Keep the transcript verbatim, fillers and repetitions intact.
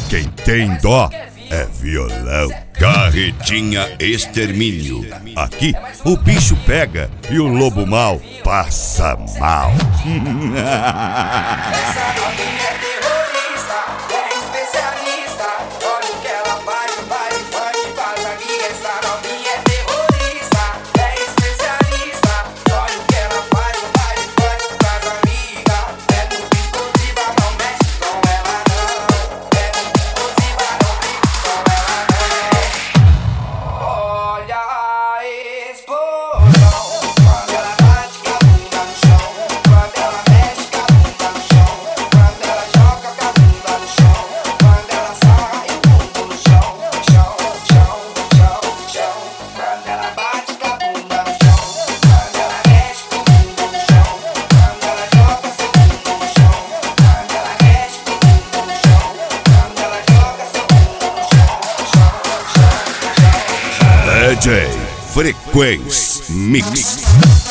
Quem tem dó é violão. Carretinha Extermínio. Aqui o bicho pega e o lobo mau passa mal. Essa novinha é terrorista, é especialista. Olha o que ela faz, o baile funk faz amiga. Essa novinha é terrorista, é especialista. Olha o que ela faz, o baile funk faz amiga. É muito explosiva, não mexe com ela não. É muito explosiva, não brinque com ela não. Olha a explosão quando ela bate com a bunda no chão. Quando ela mexe com a bunda no chão. Quando ela joga com a bunda no chão. Quando ela sai tudo no chão. Chão, chão, chão, chão. Quando ela bate com a bunda no chão. Quando ela mexe com a bunda no chão. Quando ela joga seu bunda no chão. Quando ela mexe com a bunda no chão. Quando ela joga seu bunda no chão. Chão, chão, chão, chão. D J Frequência Mix.